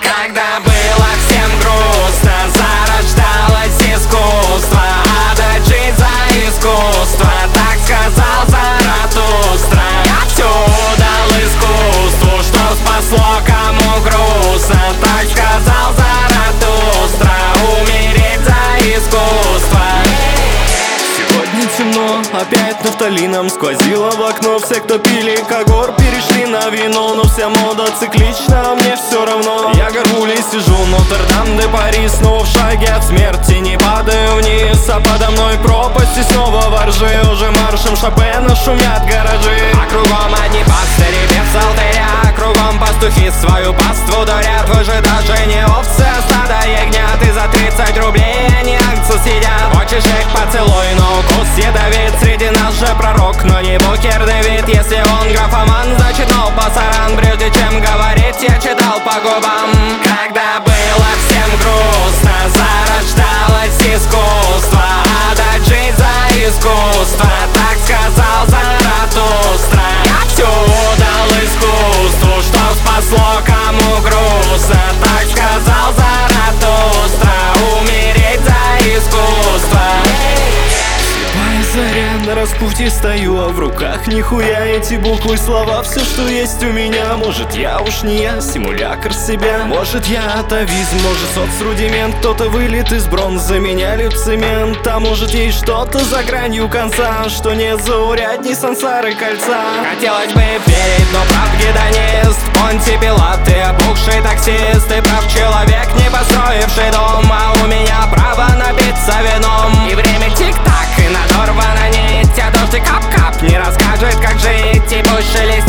Когда было всем грустно, зарождалось искусство. Отдать жизнь за искусство, так сказал Заратустра. Я все дал искусству, что спасло кому грустно, так сказал Заратустра. Умереть за искусство. Сегодня темно, опять нафталином сквозило в окно. Все, кто пили когор, перешли на вино. Но вся мода циклична, а мне все равно. Я горгулей сижу, Нотр-Дам де Пари. Снова в шаге от смерти, не падаю вниз. А подо мной пропасть и снова воржи. Уже маршем Шопена шумят гаражи. А кругом одни пастыри без алтаря, кругом пастухи свою паству дарят. Вы же даже не овцы, а стадо ягнят. И за 30 рублей они акцию съедят. Хочешь их поцелуй, но укус ядовит. Среди нас же пророк, но не букерный вид. Если он графоман, значит но пасаран. Прежде чем говорить, я читал по губам. Когда было всем грустно, зарождалось искусство. Отдать жизнь за искусство, так сказал Заратустра. Я все дал искусству, что спасло кому грустно, так сказал Заратустра. Умереть за искусство. Заря на распутье стою, а в руках нихуя. Эти буквы, слова, все, что есть у меня. Может, я уж не я, симулятор себя. Может, я атовизм, может, соцрудимент. Кто-то вылет из бронзы, меняли в цемент. А может, есть что-то за гранью конца, что не заурядней сансары кольца. Хотелось бы верить, но прав гедонист, Понтий Пилат и опухший таксист. Ты прав человек, не построивший дом, а у меня право напиться вином. И время тик-так, и надорвана нить, а дождь и кап-кап не расскажет, как жить. И пусть шелестит